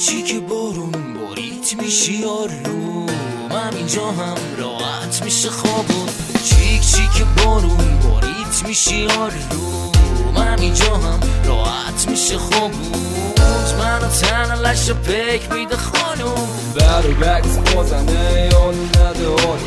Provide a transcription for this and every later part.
چی که بارون باریت میشی یارو، من اینجا هم راحت میشه خوابون. چی که بارون باریت میشی یارو، من اینجا هم راحت میشه خوابون. منو تنها لشه پیک میده خانوم، برو بکس بازنه یانو نده حالو.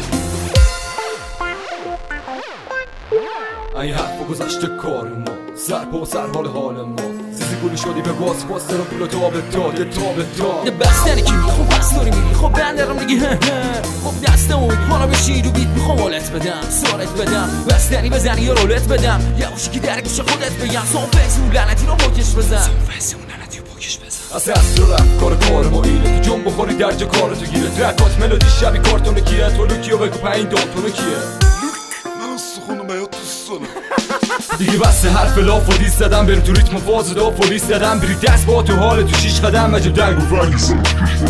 این حرف و گذشته کار ما، سر پا سر حال ما. زیزی گولی شدی به باز پاستر و پولو تابت داد. بستنی کی میخوام بس داری میری، خب بندرم دیگه خب دستمون حالا بشی رو بیت میخوام حالت بدم، سالت بدم، بستنی بزنی یا رولت بدم، یواشی که در گوش خودت بگم سانفکس اون لعنتی رو پاکش بزن. از هست رو رفت کار ما اینه، تو جنب بخوری درج کار تو گیره. ترکات ملودی شبی کارتونه کیه، تو لوکیو بگو 5 داتونه کیه. من سخونم باید تو سنه دیگه بس حرف لاف و دیز زدم، بریم تو ریتم و فاز دا پلیس زدم. بری دست با تو حال تو 6 قدم مجب درگ و رنگ چی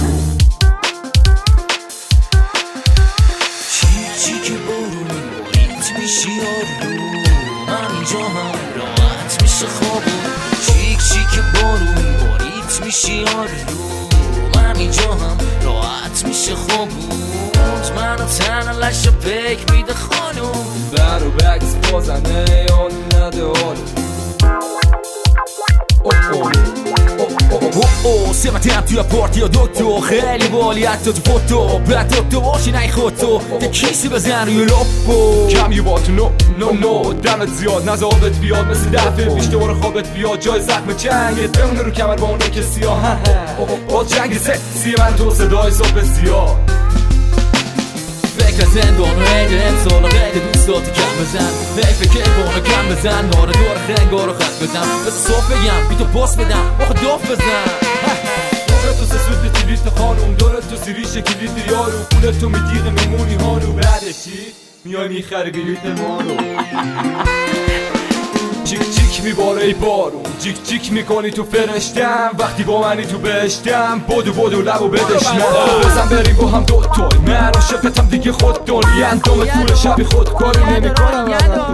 که بارون باریت میشی یارو، من اینجا هم راحت میشه خوابون. چی که بارون باریت میشی یارو، من اینجا هم راحت میشه خوابون. منو تنها لشه پیک میده خانوم، برو بکس بازنه یانو نده حالو. سمتیم توی پارتی یا دوتو، خیلی بالی حتی تو فوتو. بعد تو باشی نی خودتو ده کیسی بزن روی لپو. کم یه باتو نو دمت زیاد نزابت بیاد، مثل دفعه پیش دوباره خوابت بیاد. جای زخم چنگت بمونه رو کمر با اونه که سیاه. باز جنگ سکسی من تو صدای صبح زیاد. فکر زندان و عید امسال و قید دوستاتو کم بزن، حیفه که بانو کم بزن، ناره دور خنگار رو خط بزن. بس صاف بگم بی تو پاس بدم آخه داف بزن. دورت تو سسود تیلیت خانوم، دورت تو سیریش کلید یارو. پولت تو میدیغ میمونی هانو، بعدش چی؟ میای میخری بلیت مانو. چیک چیک میباره ای بارون، چیک چیک میکنی تو فرشتم. وقتی با منی تو بشتم، بودو لبو بدشنم. بزن بریم با هم دوتای، من عاشقتم دیگه خود داری. اندام طول شبی خود کاری نمی کنم.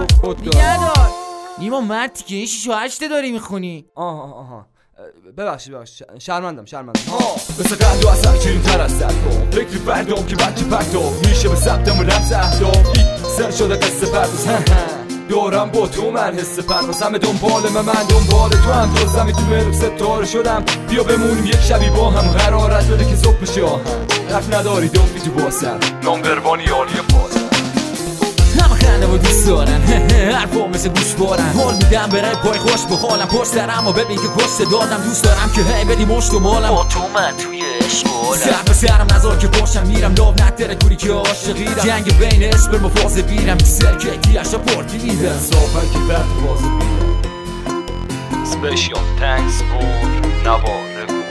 نیما مرد که این 6 و 8 داری میخونی. آها ببخشید شرمندم مثل قند و اثر چیرین تر از سرکم. فکری بردم که بچه پکتم میشه به ثبتم و رمز اهداف. سر شده قصه پرداز دارم با تو من حس پرواز. همه دنبال من دنبال تو هم، دوزمی تو ملک ستاره شدم. بیا بمونیم یک شبی با هم، قرارت بده که صبح بشه آهم. حرف نداری دوفی تو باسم، نامبروانی عالی بازم. همه خنده و دوست دارن حرفا مثل گوش بارن. حال میدم برای پای خوش به حالم پشت سرم و ببین که پشت دادم. دوست دارم که هی بدی مشت و مالم، با تو من توی عشقالم. سر به سرم نزار که باشم میرم، لاو نتره توری که عاشقیرم. جنگ بین اسپرم و فاز بیرم، سر که دیاشا پارتی میدم. صافن که بعد فاز بیرم. Special thanks for Navarre.